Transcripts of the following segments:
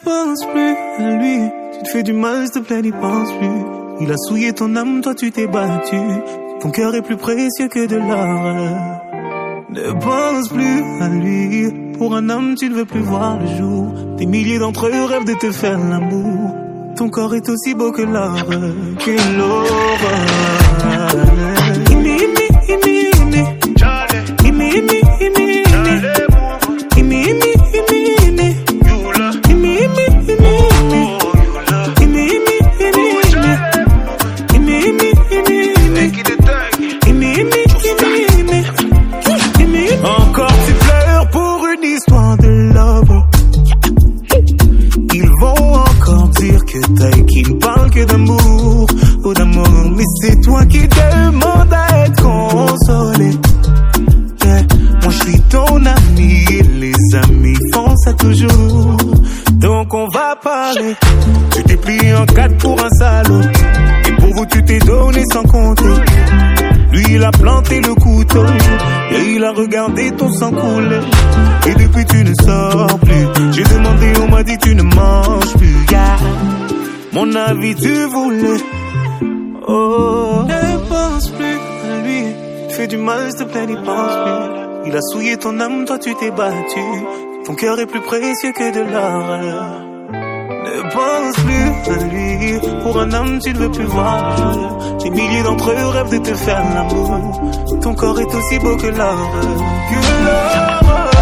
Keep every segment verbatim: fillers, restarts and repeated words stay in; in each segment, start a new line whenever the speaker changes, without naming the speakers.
pense plus à lui. Tu te fais du mal, s'il te plaît, n'y pense plus. Il a souillé ton âme, toi tu t'es battu. Ton cœur est plus précieux que de l'or. Ne pense plus à lui. Pour un homme, tu ne veux plus voir le jour. Des milliers d'entre eux rêvent de te faire l'amour. Ton corps est aussi beau que l'or, que l'aurore. Imi, imi, imi, imi. Imi, imi, imi, imi. Imi, imi, imi, imi. Imi, imi, imi, imi. Imi, imi, imi, imi. Imi, imi, imi, imi. Imi, imi, imi, imi. Encore tu pleures pour une histoire de love. Ils vont encore dire que t'as qu'ils ne parlent que d'amour ou d'amour, mais c'est toi qui demandes à être consolé. Yeah. Moi je suis ton ami et les amis font ça toujours. Donc on va parler. Tu t'es plié en quatre pour un salaud. Et pour vous tu t'es donné sans compter. Lui il a planté le couteau et il a regardé ton sang couler. Et depuis tu ne sors plus. J'ai demandé, on m'a dit tu ne manges plus. Yeah. Mon avis tu voulais. Oh, ne pense plus à lui. Tu te fais du mal, s'il te plaît, n'y pense plus. Il a souillé ton âme, toi tu t'es battu. Ton cœur est plus précieux que de l'or. Ne pense plus à lui. Pour un homme, tu ne veux plus voir le jour. Des milliers d'entre eux rêvent de te faire l'amour. Ton corps est aussi beau que l'or. Que l'or.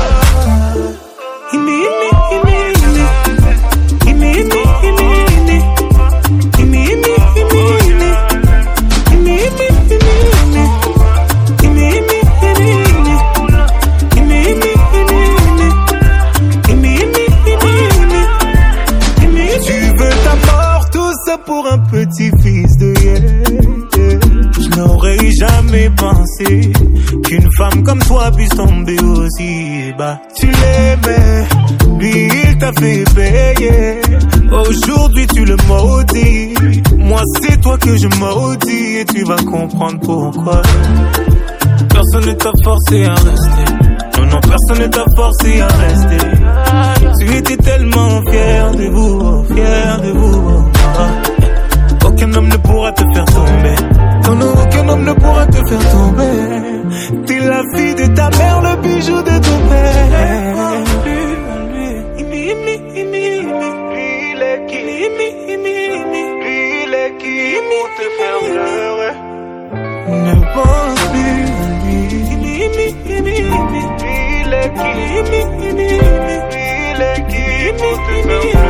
Imi, imi, imi, imi. Imi, imi, imi, imi. Imi, imi, imi, imi. Imi, imi, imi, imi. Imi, imi, imi, imi. Imi, imi, imi, imi. Imi, imi, imi, imi. Tu veux ta mort, tout ça pour un petit fils de yeah. Je n'aurais jamais pensé qu'une femme comme toi puisse tomber aussi bas. Tu l'aimais, lui il t'a fait payer. Aujourd'hui tu le maudis. Moi c'est toi que je maudis et tu vas comprendre pourquoi. Personne ne t'a forcé à rester. Non, non, personne ne t'a forcé à rester. Tu étais tellement fier de vous, fier de vous. Aucun homme ne pourra te faire tomber. Non, non, aucun homme ne pourra te faire tomber. T'es la fille de ta mère, le bijou de ton père. Imi, imi, imi, imi. Lui, il est qui? Imi, imi, imi. Lui, il est qui pour te faire pleurer? Ne pense plus à lui. Imi, imi, imi, imi. Lui, il est qui? Imi, imi, imi. Lui, il est qui pour te faire pleurer?